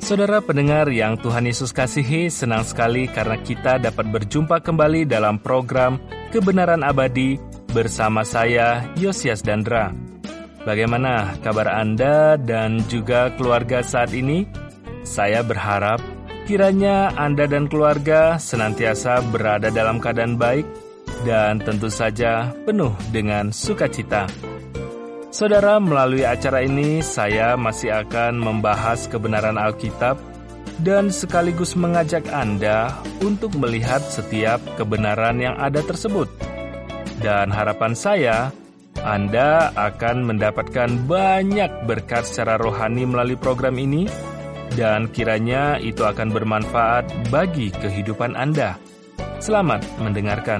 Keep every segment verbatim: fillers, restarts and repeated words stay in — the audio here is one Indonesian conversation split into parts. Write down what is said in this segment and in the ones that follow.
Saudara pendengar yang Tuhan Yesus kasihi, senang sekali karena kita dapat berjumpa kembali dalam program Kebenaran Abadi bersama saya, Yosias Dandra. Bagaimana kabar Anda dan juga keluarga saat ini? Saya berharap kiranya Anda dan keluarga senantiasa berada dalam keadaan baik dan tentu saja penuh dengan sukacita. Saudara, melalui acara ini saya masih akan membahas kebenaran Alkitab dan sekaligus mengajak Anda untuk melihat setiap kebenaran yang ada tersebut. Dan harapan saya, Anda akan mendapatkan banyak berkat secara rohani melalui program ini, dan kiranya itu akan bermanfaat bagi kehidupan Anda. Selamat mendengarkan.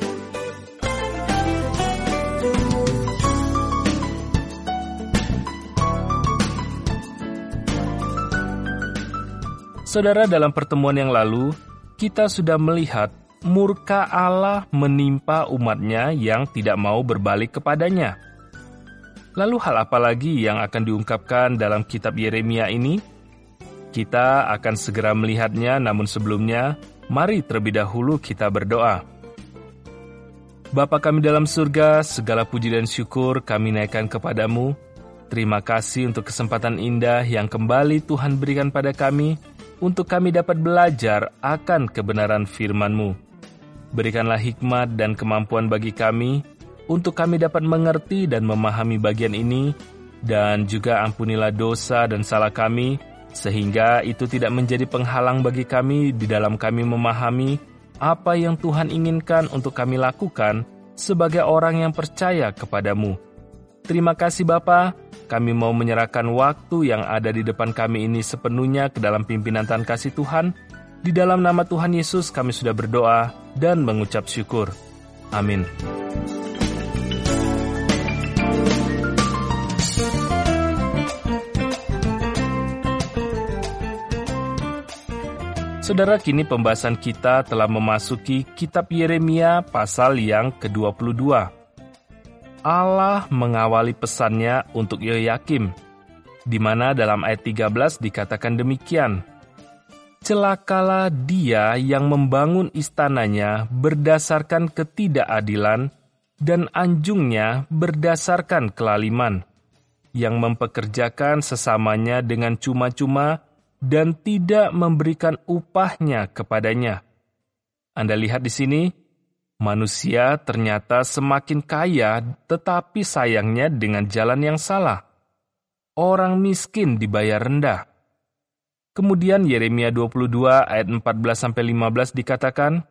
Saudara, dalam pertemuan yang lalu, kita sudah melihat murka Allah menimpa umatnya yang tidak mau berbalik kepadanya. Lalu hal apa lagi yang akan diungkapkan dalam kitab Yeremia ini? Kita akan segera melihatnya, namun sebelumnya, mari terlebih dahulu kita berdoa. Bapa kami dalam surga, segala puji dan syukur kami naikkan kepadamu. Terima kasih untuk kesempatan indah yang kembali Tuhan berikan pada kami, untuk kami dapat belajar akan kebenaran firman-Mu. Berikanlah hikmat dan kemampuan bagi kami, untuk kami dapat mengerti dan memahami bagian ini, dan juga ampunilah dosa dan salah kami, sehingga itu tidak menjadi penghalang bagi kami di dalam kami memahami apa yang Tuhan inginkan untuk kami lakukan sebagai orang yang percaya kepadamu. Terima kasih Bapa. Kami mau menyerahkan waktu yang ada di depan kami ini sepenuhnya ke dalam pimpinan Tuhan kasih Tuhan. Di dalam nama Tuhan Yesus kami sudah berdoa dan mengucap syukur. Amin. Saudara, kini pembahasan kita telah memasuki kitab Yeremia pasal yang ke dua puluh dua. Allah mengawali pesannya untuk Yehoyakim, di mana dalam ayat tiga belas dikatakan demikian. Celakalah dia yang membangun istananya berdasarkan ketidakadilan dan anjungnya berdasarkan kelaliman, yang mempekerjakan sesamanya dengan cuma-cuma dan tidak memberikan upahnya kepadanya. Anda lihat di sini, manusia ternyata semakin kaya, tetapi sayangnya dengan jalan yang salah. Orang miskin dibayar rendah. Kemudian Yeremia dua puluh dua ayat empat belas sampai lima belas dikatakan,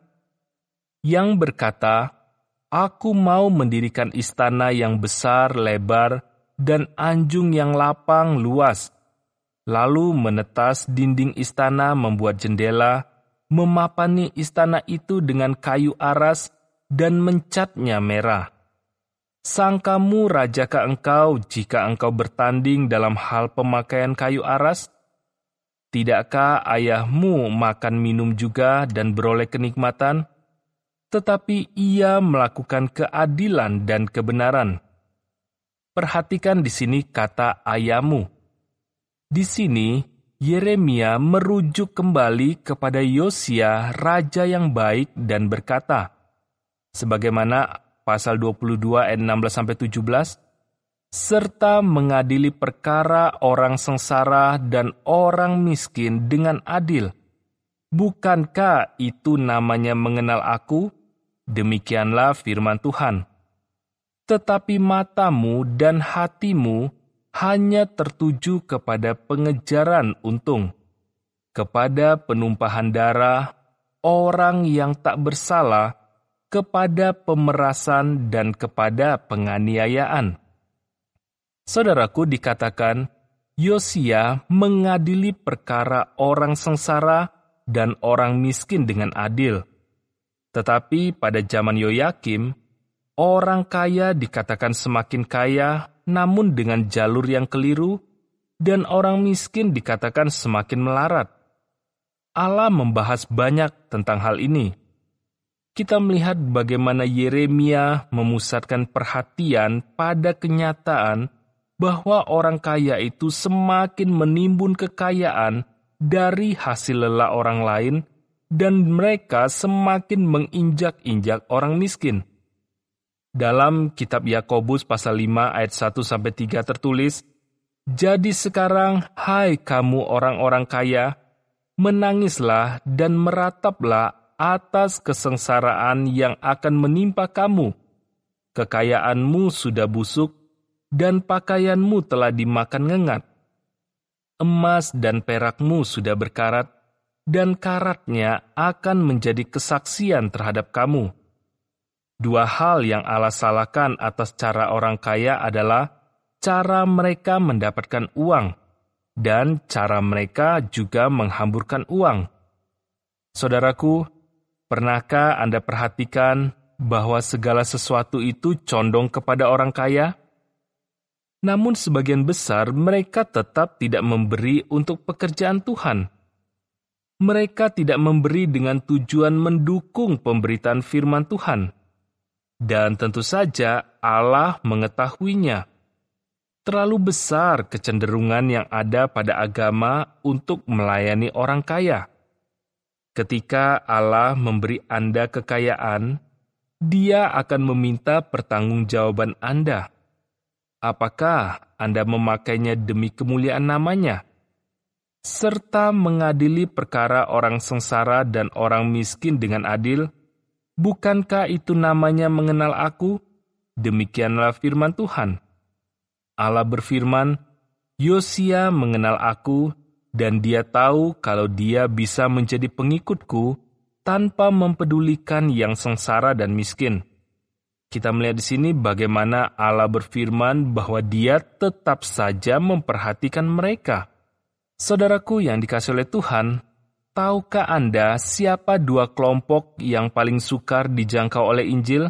yang berkata, Aku mau mendirikan istana yang besar, lebar, dan anjung yang lapang, luas. Lalu menetas dinding istana membuat jendela, memapani istana itu dengan kayu aras, dan mencatnya merah. Sangkamu rajakah engkau jika engkau bertanding dalam hal pemakaian kayu aras? Tidakkah ayahmu makan minum juga dan beroleh kenikmatan? Tetapi ia melakukan keadilan dan kebenaran. Perhatikan di sini kata ayahmu. Di sini Yeremia merujuk kembali kepada Yosia, raja yang baik, dan berkata, sebagaimana pasal dua puluh dua ayat enam belas sampai tujuh belas, serta mengadili perkara orang sengsara dan orang miskin dengan adil. Bukankah itu namanya mengenal aku? Demikianlah firman Tuhan. Tetapi matamu dan hatimu hanya tertuju kepada pengejaran untung, kepada penumpahan darah orang yang tak bersalah, kepada pemerasan dan kepada penganiayaan. Saudaraku, dikatakan Yosia mengadili perkara orang sengsara dan orang miskin dengan adil. Tetapi pada zaman Yehoyakim, orang kaya dikatakan semakin kaya, namun dengan jalur yang keliru, dan orang miskin dikatakan semakin melarat. Allah membahas banyak tentang hal ini. Kita melihat bagaimana Yeremia memusatkan perhatian pada kenyataan bahwa orang kaya itu semakin menimbun kekayaan dari hasil lelah orang lain, dan mereka semakin menginjak-injak orang miskin. Dalam kitab Yakobus pasal lima ayat satu sampai tiga tertulis, "Jadi sekarang, hai kamu orang-orang kaya, menangislah dan merataplah atas kesengsaraan yang akan menimpa kamu. Kekayaanmu sudah busuk, dan pakaianmu telah dimakan ngengat. Emas dan perakmu sudah berkarat, dan karatnya akan menjadi kesaksian terhadap kamu." Dua hal yang Allah salahkan atas cara orang kaya adalah cara mereka mendapatkan uang, dan cara mereka juga menghamburkan uang. Saudaraku, pernahkah Anda perhatikan bahwa segala sesuatu itu condong kepada orang kaya? Namun sebagian besar mereka tetap tidak memberi untuk pekerjaan Tuhan. Mereka tidak memberi dengan tujuan mendukung pemberitaan firman Tuhan. Dan tentu saja Allah mengetahuinya. Terlalu besar kecenderungan yang ada pada agama untuk melayani orang kaya. Ketika Allah memberi Anda kekayaan, Dia akan meminta pertanggungjawaban Anda. Apakah Anda memakainya demi kemuliaan namanya? Serta mengadili perkara orang sengsara dan orang miskin dengan adil? Bukankah itu namanya mengenal aku? Demikianlah firman Tuhan. Allah berfirman, "Yosia mengenal aku, dan dia tahu kalau dia bisa menjadi pengikutku tanpa mempedulikan yang sengsara dan miskin." Kita melihat di sini bagaimana Allah berfirman bahwa Dia tetap saja memperhatikan mereka. Saudaraku yang dikasihi oleh Tuhan, tahukah Anda siapa dua kelompok yang paling sukar dijangkau oleh Injil?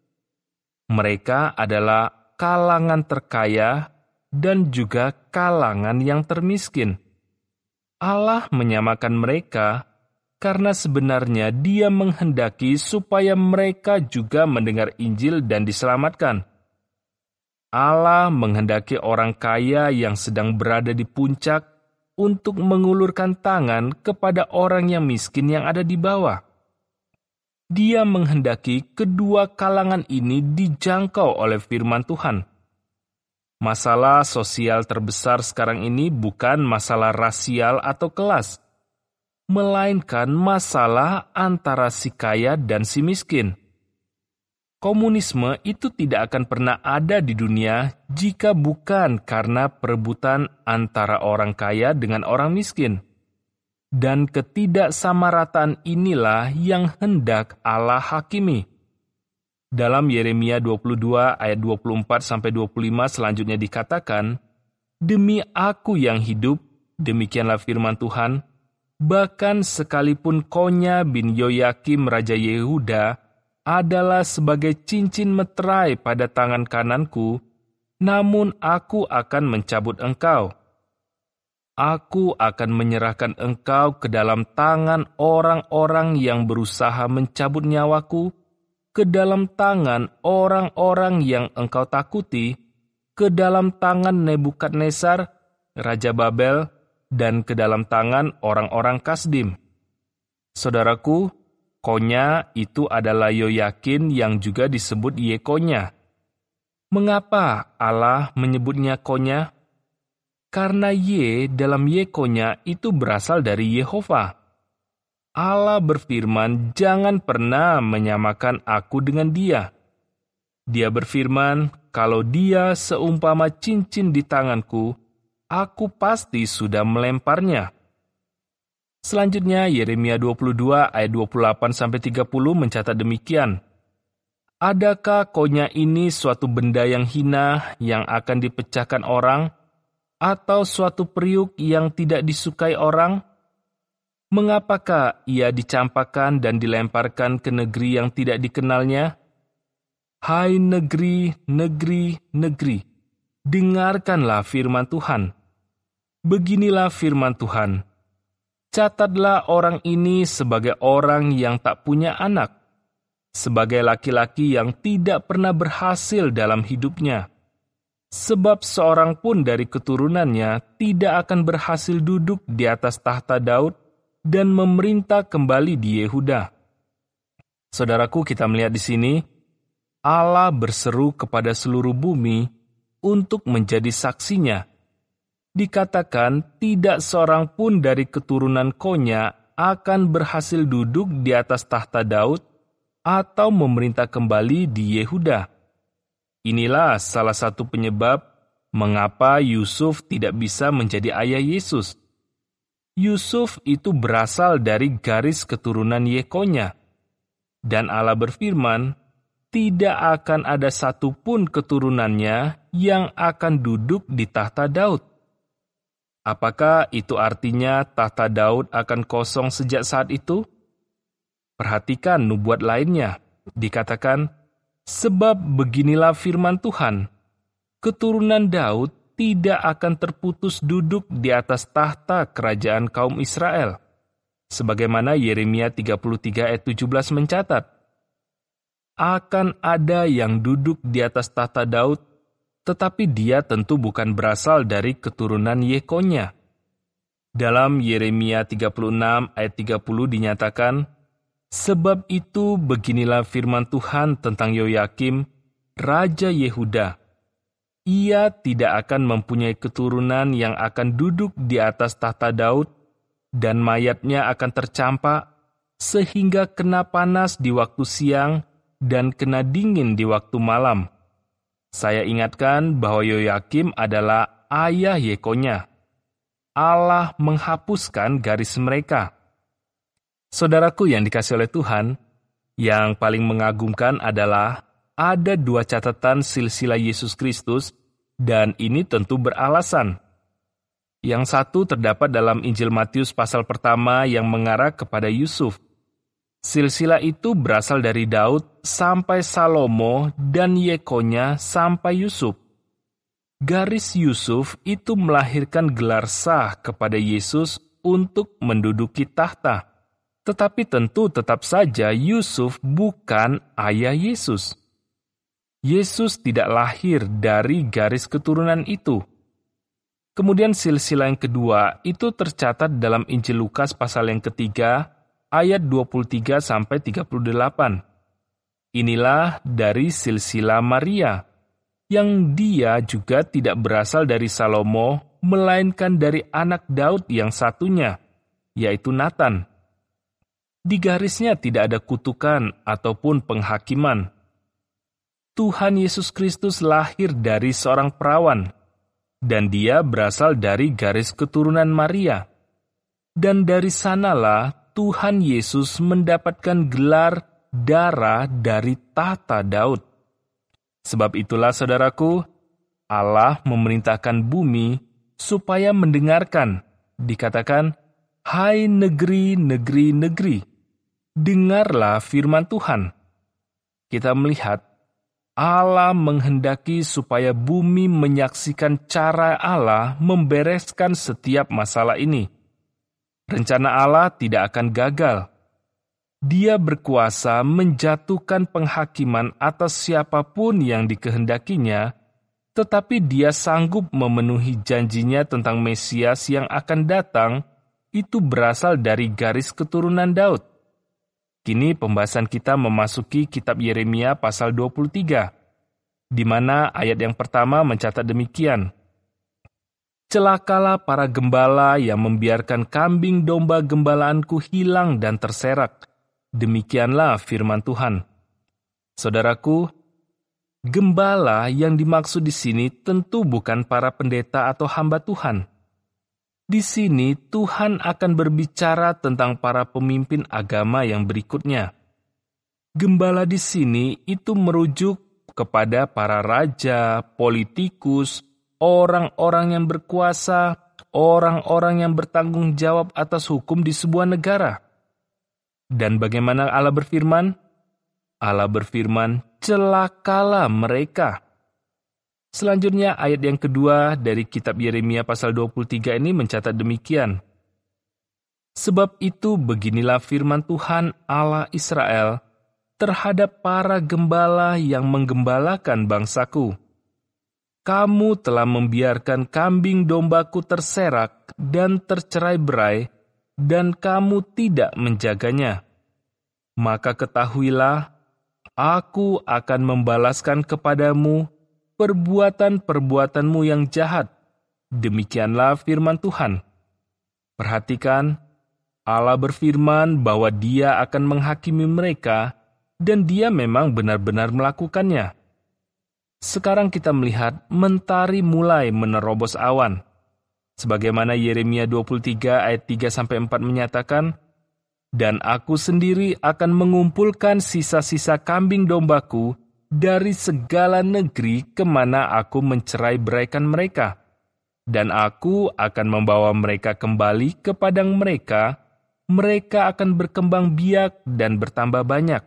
Mereka adalah kalangan terkaya dan juga kalangan yang termiskin. Allah menyamakan mereka karena sebenarnya Dia menghendaki supaya mereka juga mendengar Injil dan diselamatkan. Allah menghendaki orang kaya yang sedang berada di puncak untuk mengulurkan tangan kepada orang yang miskin yang ada di bawah. Dia menghendaki kedua kalangan ini dijangkau oleh firman Tuhan. Masalah sosial terbesar sekarang ini bukan masalah rasial atau kelas, melainkan masalah antara si kaya dan si miskin. Komunisme itu tidak akan pernah ada di dunia jika bukan karena perebutan antara orang kaya dengan orang miskin. Dan ketidaksamarataan inilah yang hendak Allah hakimi. Dalam Yeremia dua puluh dua ayat dua puluh empat sampai dua puluh lima selanjutnya dikatakan, "Demi aku yang hidup, demikianlah firman Tuhan, bahkan sekalipun Konya bin Yoyakim Raja Yehuda adalah sebagai cincin meterai pada tangan kananku, namun aku akan mencabut engkau. Aku akan menyerahkan engkau ke dalam tangan orang-orang yang berusaha mencabut nyawaku, ke dalam tangan orang-orang yang engkau takuti, ke dalam tangan Nebukadnezar, Raja Babel, dan ke dalam tangan orang-orang Kasdim." Saudaraku, Konya itu adalah Yoyakin yang juga disebut Yekonya. Mengapa Allah menyebutnya Konya? Karena Ye dalam Yekonya itu berasal dari Yehova. Allah berfirman, "Jangan pernah menyamakan aku dengan dia." Dia berfirman, "Kalau dia seumpama cincin di tanganku, aku pasti sudah melemparnya." Selanjutnya, Yeremia dua puluh dua ayat dua puluh delapan sampai tiga puluh mencatat demikian. "Adakah Konya ini suatu benda yang hina yang akan dipecahkan orang, atau suatu periuk yang tidak disukai orang? Mengapakah ia dicampakkan dan dilemparkan ke negeri yang tidak dikenalnya? Hai negeri, negeri, negeri, dengarkanlah firman Tuhan. Beginilah firman Tuhan. Catatlah orang ini sebagai orang yang tak punya anak, sebagai laki-laki yang tidak pernah berhasil dalam hidupnya. Sebab seorang pun dari keturunannya tidak akan berhasil duduk di atas tahta Daud dan memerintah kembali di Yehuda. Saudaraku, kita melihat di sini, Allah berseru kepada seluruh bumi untuk menjadi saksinya. Dikatakan tidak seorang pun dari keturunan Konya akan berhasil duduk di atas tahta Daud atau memerintah kembali di Yehuda. Inilah salah satu penyebab mengapa Yusuf tidak bisa menjadi ayah Yesus. Yusuf itu berasal dari garis keturunan Yekonya. Dan Allah berfirman, tidak akan ada satupun keturunannya yang akan duduk di tahta Daud. Apakah itu artinya tahta Daud akan kosong sejak saat itu? Perhatikan nubuat lainnya, dikatakan, sebab beginilah firman Tuhan, keturunan Daud tidak akan terputus duduk di atas tahta kerajaan kaum Israel. Sebagaimana Yeremia tiga puluh tiga ayat tujuh belas mencatat, akan ada yang duduk di atas tahta Daud, tetapi dia tentu bukan berasal dari keturunan Yekonya. Dalam Yeremia tiga puluh enam ayat tiga puluh dinyatakan, sebab itu beginilah firman Tuhan tentang Yoyakim, Raja Yehuda. Ia tidak akan mempunyai keturunan yang akan duduk di atas tahta Daud, dan mayatnya akan tercampak, sehingga kena panas di waktu siang dan kena dingin di waktu malam. Saya ingatkan bahwa Yoyakim adalah ayah Yekonya. Allah menghapuskan garis mereka. Saudaraku yang dikasihi oleh Tuhan, yang paling mengagumkan adalah ada dua catatan silsilah Yesus Kristus, dan ini tentu beralasan. Yang satu terdapat dalam Injil Matius pasal pertama yang mengarah kepada Yusuf. Silsilah itu berasal dari Daud sampai Salomo dan Yekonya sampai Yusuf. Garis Yusuf itu melahirkan gelar sah kepada Yesus untuk menduduki tahta. Tetapi tentu tetap saja Yusuf bukan ayah Yesus. Yesus tidak lahir dari garis keturunan itu. Kemudian silsilah yang kedua itu tercatat dalam Injil Lukas pasal yang ketiga, ayat dua puluh tiga sampai tiga puluh delapan. Inilah dari silsilah Maria, yang dia juga tidak berasal dari Salomo, melainkan dari anak Daud yang satunya, yaitu Nathan. Di garisnya tidak ada kutukan ataupun penghakiman. Tuhan Yesus Kristus lahir dari seorang perawan, dan dia berasal dari garis keturunan Maria. Dan dari sanalah Tuhan Yesus mendapatkan gelar darah dari tahta Daud. Sebab itulah saudaraku, Allah memerintahkan bumi supaya mendengarkan. Dikatakan, hai negeri-negeri negeri, dengarlah firman Tuhan. Kita melihat Allah menghendaki supaya bumi menyaksikan cara Allah membereskan setiap masalah ini. Rencana Allah tidak akan gagal. Dia berkuasa menjatuhkan penghakiman atas siapapun yang dikehendakinya, tetapi dia sanggup memenuhi janjinya tentang Mesias yang akan datang, itu berasal dari garis keturunan Daud. Kini pembahasan kita memasuki kitab Yeremia pasal dua puluh tiga, di mana ayat yang pertama mencatat demikian. Celakalah para gembala yang membiarkan kambing domba gembalaanku hilang dan terserak. Demikianlah firman Tuhan. Saudaraku, gembala yang dimaksud di sini tentu bukan para pendeta atau hamba Tuhan. Di sini Tuhan akan berbicara tentang para pemimpin agama yang berikutnya. Gembala di sini itu merujuk kepada para raja, politikus, orang-orang yang berkuasa, orang-orang yang bertanggung jawab atas hukum di sebuah negara. Dan bagaimana Allah berfirman? Allah berfirman, celakalah mereka. Selanjutnya ayat yang kedua dari kitab Yeremia pasal dua puluh tiga ini mencatat demikian. Sebab itu beginilah firman Tuhan Allah Israel terhadap para gembala yang menggembalakan bangsaku. kamu telah membiarkan kambing dombaku terserak dan tercerai-berai, dan kamu tidak menjaganya. Maka ketahuilah, aku akan membalaskan kepadamu perbuatan-perbuatanmu yang jahat. Demikianlah firman Tuhan. Perhatikan, Allah berfirman bahwa Dia akan menghakimi mereka, dan Dia memang benar-benar melakukannya. Sekarang kita melihat mentari mulai menerobos awan. Sebagaimana Yeremia dua puluh tiga ayat tiga sampai empat menyatakan, "Dan aku sendiri akan mengumpulkan sisa-sisa kambing dombaku dari segala negeri kemana aku mencerai-beraikan mereka. Dan aku akan membawa mereka kembali ke padang mereka, mereka akan berkembang biak dan bertambah banyak.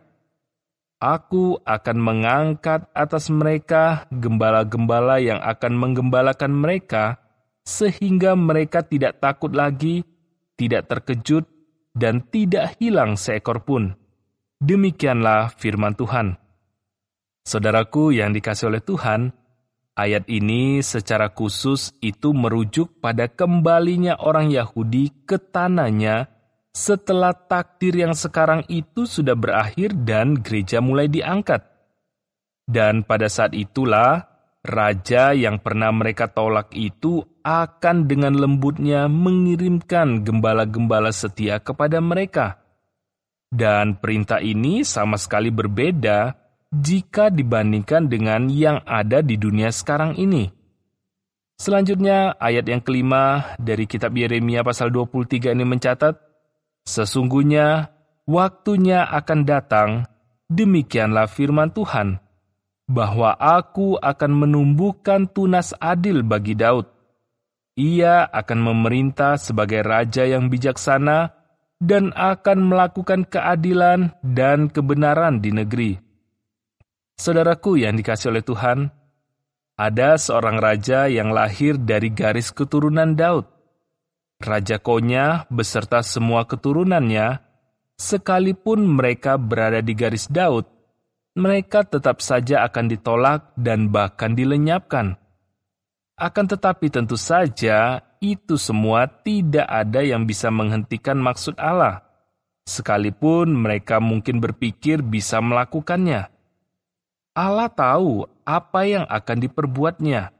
Aku akan mengangkat atas mereka gembala-gembala yang akan menggembalakan mereka, sehingga mereka tidak takut lagi, tidak terkejut, dan tidak hilang seekor pun." Demikianlah firman Tuhan. Saudaraku yang dikasihi oleh Tuhan, ayat ini secara khusus itu merujuk pada kembalinya orang Yahudi ke tanahnya setelah takdir yang sekarang itu sudah berakhir dan gereja mulai diangkat. Dan pada saat itulah, raja yang pernah mereka tolak itu akan dengan lembutnya mengirimkan gembala-gembala setia kepada mereka. Dan perintah ini sama sekali berbeda jika dibandingkan dengan yang ada di dunia sekarang ini. Selanjutnya, ayat yang kelima dari kitab Yeremia pasal dua puluh tiga ini mencatat, "Sesungguhnya waktunya akan datang, demikianlah firman Tuhan, bahwa aku akan menumbuhkan tunas adil bagi Daud. Ia akan memerintah sebagai raja yang bijaksana dan akan melakukan keadilan dan kebenaran di negeri." Saudaraku yang dikasihi oleh Tuhan, ada seorang raja yang lahir dari garis keturunan Daud. Raja Konya beserta semua keturunannya, sekalipun mereka berada di garis Daud, mereka tetap saja akan ditolak dan bahkan dilenyapkan. Akan tetapi tentu saja, itu semua tidak ada yang bisa menghentikan maksud Allah, sekalipun mereka mungkin berpikir bisa melakukannya. Allah tahu apa yang akan diperbuatnya.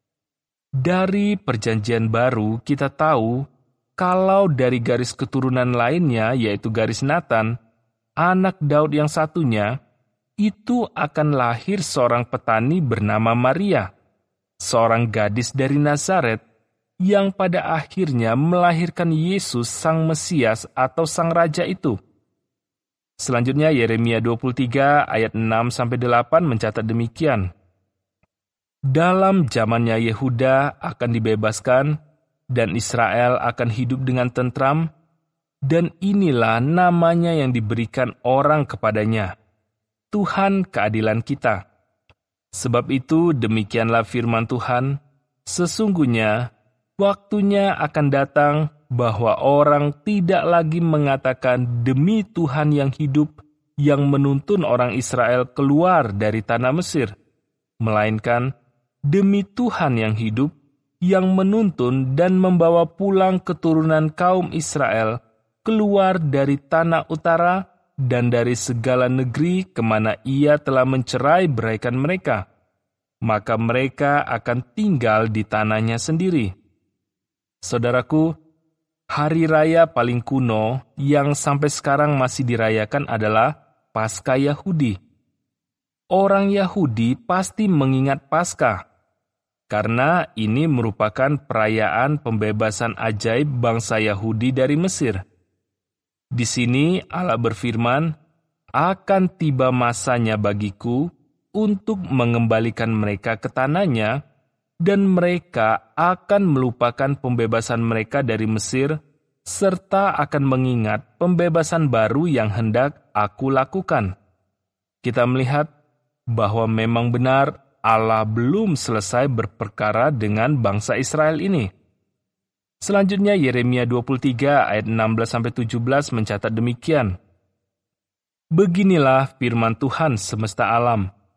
Dari perjanjian baru kita tahu, kalau dari garis keturunan lainnya, yaitu garis Natan, anak Daud yang satunya, itu akan lahir seorang petani bernama Maria, seorang gadis dari Nazaret, yang pada akhirnya melahirkan Yesus sang Mesias atau sang Raja itu. Selanjutnya Yeremia dua puluh tiga ayat enam sampai delapan mencatat demikian. "Dalam zamannya Yehuda akan dibebaskan, dan Israel akan hidup dengan tentram, dan inilah namanya yang diberikan orang kepadanya, Tuhan keadilan kita. Sebab itu demikianlah firman Tuhan, sesungguhnya waktunya akan datang bahwa orang tidak lagi mengatakan demi Tuhan yang hidup yang menuntun orang Israel keluar dari tanah Mesir, melainkan demi Tuhan yang hidup yang menuntun dan membawa pulang keturunan kaum Israel keluar dari tanah utara dan dari segala negeri kemana ia telah mencerai-beraikan mereka. Maka mereka akan tinggal di tanahnya sendiri." Saudaraku, hari raya paling kuno yang sampai sekarang masih dirayakan adalah Paskah Yahudi. Orang Yahudi pasti mengingat Paskah, karena ini merupakan perayaan pembebasan ajaib bangsa Yahudi dari Mesir. Di sini Allah berfirman, "Akan tiba masanya bagiku untuk mengembalikan mereka ke tanahnya, dan mereka akan melupakan pembebasan mereka dari Mesir, serta akan mengingat pembebasan baru yang hendak aku lakukan." Kita melihat bahwa memang benar Allah belum selesai berperkara dengan bangsa Israel ini. Selanjutnya Yeremia dua puluh tiga ayat enam belas sampai tujuh belas mencatat demikian. "Beginilah firman Tuhan semesta alam.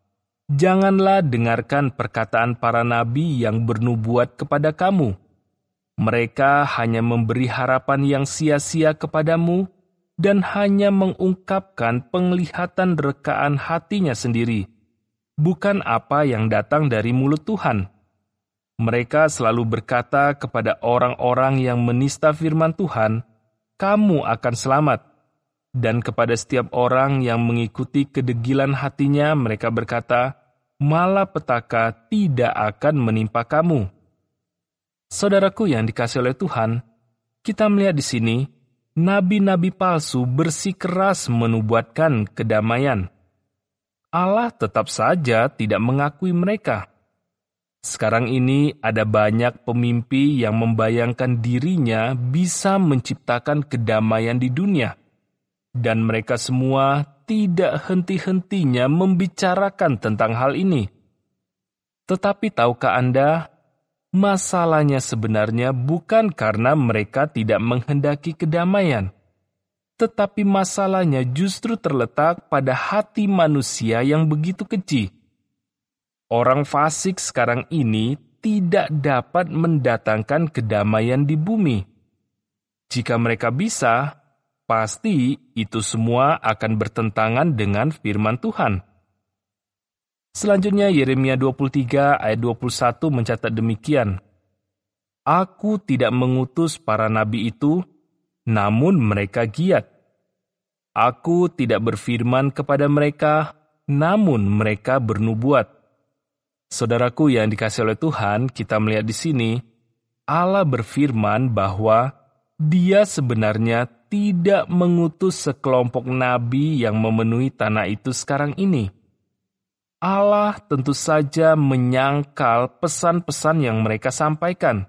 Janganlah dengarkan perkataan para nabi yang bernubuat kepada kamu. Mereka hanya memberi harapan yang sia-sia kepadamu dan hanya mengungkapkan penglihatan rekaan hatinya sendiri, bukan apa yang datang dari mulut Tuhan. Mereka selalu berkata kepada orang-orang yang menista firman Tuhan, "Kamu akan selamat." Dan kepada setiap orang yang mengikuti kedegilan hatinya, mereka berkata, "Malapetaka tidak akan menimpa kamu." Saudaraku yang dikasihi oleh Tuhan, kita melihat di sini, nabi-nabi palsu bersikeras menubuatkan kedamaian. Allah tetap saja tidak mengakui mereka. Sekarang ini ada banyak pemimpi yang membayangkan dirinya bisa menciptakan kedamaian di dunia. Dan mereka semua tidak henti-hentinya membicarakan tentang hal ini. Tetapi tahukah Anda, masalahnya sebenarnya bukan karena mereka tidak menghendaki kedamaian, tetapi masalahnya justru terletak pada hati manusia yang begitu keji. Orang fasik sekarang ini tidak dapat mendatangkan kedamaian di bumi. Jika mereka bisa, pasti itu semua akan bertentangan dengan firman Tuhan. Selanjutnya Yeremia dua puluh tiga ayat dua puluh satu mencatat demikian, "Aku tidak mengutus para nabi itu, namun mereka giat. Aku tidak berfirman kepada mereka, namun mereka bernubuat." Saudaraku yang dikasihi oleh Tuhan, kita melihat di sini, Allah berfirman bahwa Dia sebenarnya tidak mengutus sekelompok nabi yang memenuhi tanah itu sekarang ini. Allah tentu saja menyangkal pesan-pesan yang mereka sampaikan.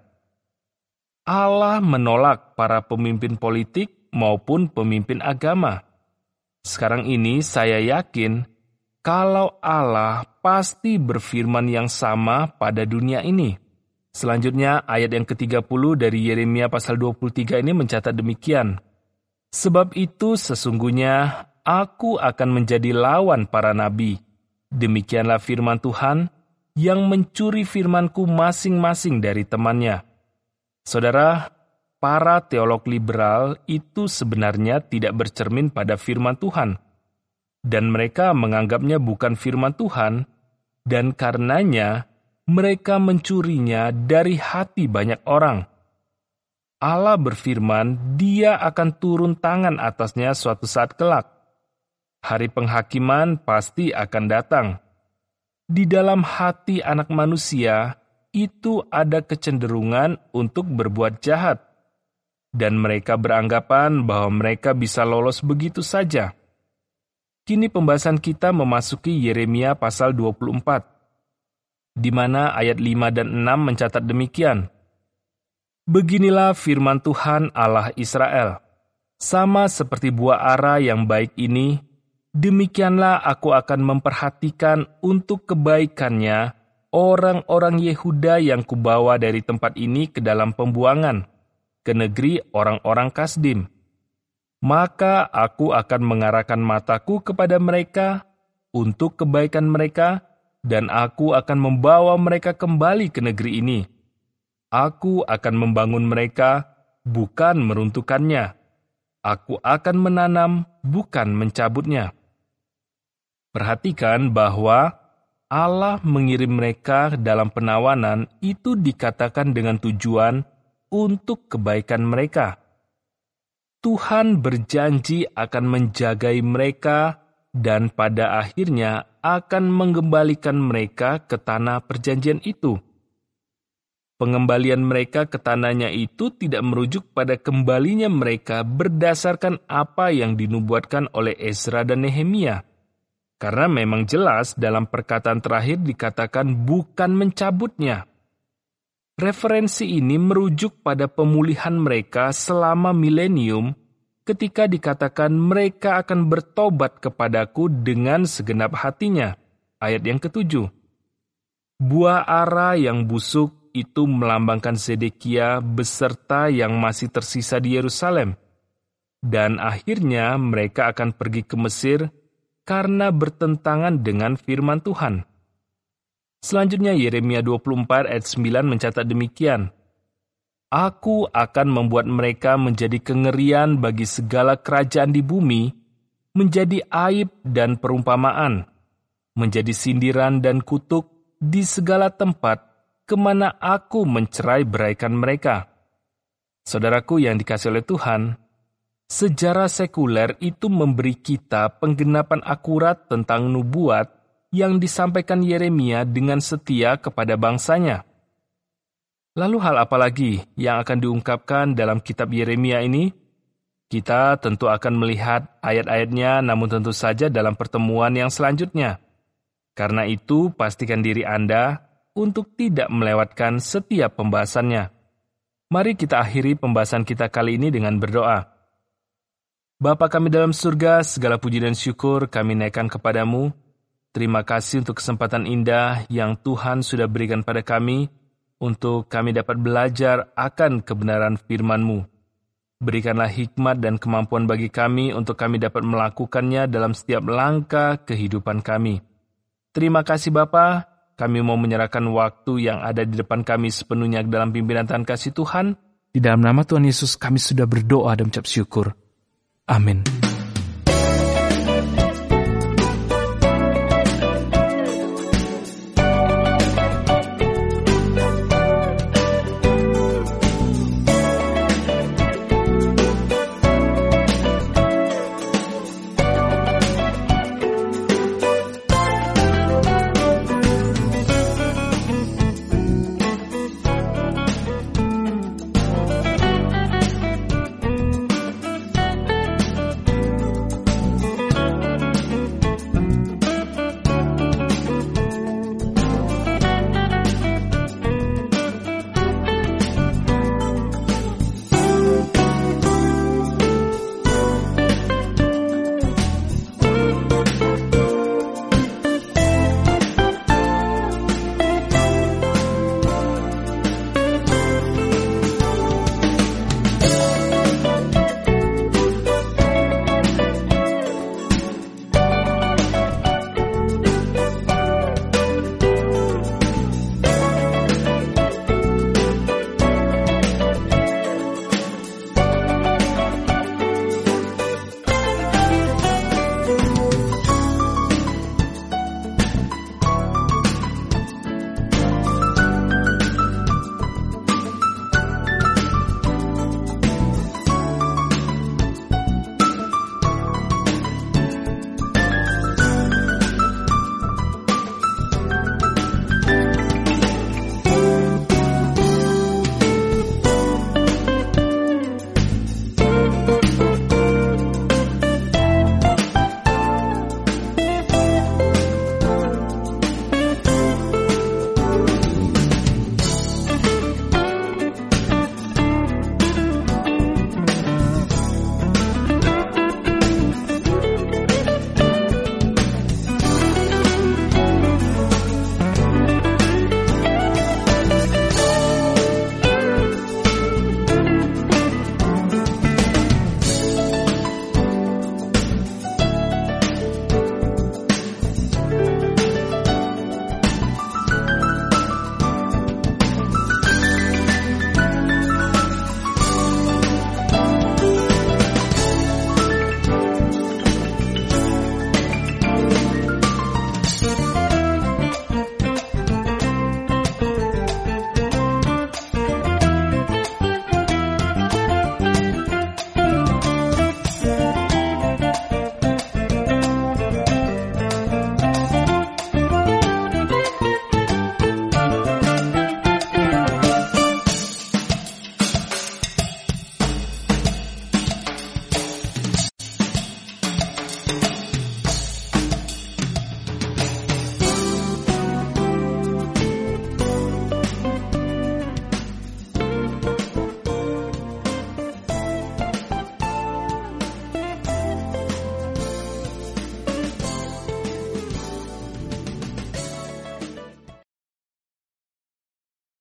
Allah menolak para pemimpin politik maupun pemimpin agama. Sekarang ini saya yakin kalau Allah pasti berfirman yang sama pada dunia ini. Selanjutnya ayat yang ketiga puluh dari Yeremia pasal dua puluh tiga ini mencatat demikian, "Sebab itu sesungguhnya aku akan menjadi lawan para nabi. Demikianlah firman Tuhan yang mencuri firmanku masing-masing dari temannya." Saudara, para teolog liberal itu sebenarnya tidak bercermin pada firman Tuhan. Dan mereka menganggapnya bukan firman Tuhan, dan karenanya mereka mencurinya dari hati banyak orang. Allah berfirman, Dia akan turun tangan atasnya suatu saat kelak. Hari penghakiman pasti akan datang. Di dalam hati anak manusia, itu ada kecenderungan untuk berbuat jahat. Dan mereka beranggapan bahwa mereka bisa lolos begitu saja. Kini pembahasan kita memasuki Yeremia pasal dua puluh empat, di mana ayat lima dan enam mencatat demikian. "Beginilah firman Tuhan Allah Israel, sama seperti buah ara yang baik ini, demikianlah aku akan memperhatikan untuk kebaikannya orang-orang Yehuda yang kubawa dari tempat ini ke dalam pembuangan, ke negeri orang-orang Kasdim. Maka aku akan mengarahkan mataku kepada mereka untuk kebaikan mereka, dan aku akan membawa mereka kembali ke negeri ini. Aku akan membangun mereka, bukan meruntuhkannya. Aku akan menanam, bukan mencabutnya." Perhatikan bahwa Allah mengirim mereka dalam penawanan itu dikatakan dengan tujuan untuk kebaikan mereka. Tuhan berjanji akan menjagai mereka dan pada akhirnya akan mengembalikan mereka ke tanah perjanjian itu. Pengembalian mereka ke tanahnya itu tidak merujuk pada kembalinya mereka berdasarkan apa yang dinubuatkan oleh Ezra dan Nehemia. Karena memang jelas dalam perkataan terakhir dikatakan bukan mencabutnya. Referensi ini merujuk pada pemulihan mereka selama milenium ketika dikatakan mereka akan bertobat kepadaku dengan segenap hatinya. Ayat yang ketujuh. Buah ara yang busuk itu melambangkan Zedekia beserta yang masih tersisa di Yerusalem. Dan akhirnya mereka akan pergi ke Mesir karena bertentangan dengan firman Tuhan. Selanjutnya Yeremia dua puluh empat ayat sembilan mencatat demikian. Aku akan membuat mereka menjadi kengerian bagi segala kerajaan di bumi, menjadi aib dan perumpamaan, menjadi sindiran dan kutuk di segala tempat kemana aku mencerai beraikan mereka. Saudaraku yang dikasihi oleh Tuhan, sejarah sekuler itu memberi kita penggenapan akurat tentang nubuat yang disampaikan Yeremia dengan setia kepada bangsanya. Lalu hal apa lagi yang akan diungkapkan dalam kitab Yeremia ini? Kita tentu akan melihat ayat-ayatnya, namun tentu saja dalam pertemuan yang selanjutnya. Karena itu, pastikan diri Anda untuk tidak melewatkan setiap pembahasannya. Mari kita akhiri pembahasan kita kali ini dengan berdoa. Bapa kami dalam surga, segala puji dan syukur kami naikkan kepadamu. Terima kasih untuk kesempatan indah yang Tuhan sudah berikan pada kami, untuk kami dapat belajar akan kebenaran firman-Mu. Berikanlah hikmat dan kemampuan bagi kami untuk kami dapat melakukannya dalam setiap langkah kehidupan kami. Terima kasih Bapa, kami mau menyerahkan waktu yang ada di depan kami sepenuhnya dalam pimpinan Tuhan kasih Tuhan. Di dalam nama Tuhan Yesus kami sudah berdoa dan ucap syukur. Amin.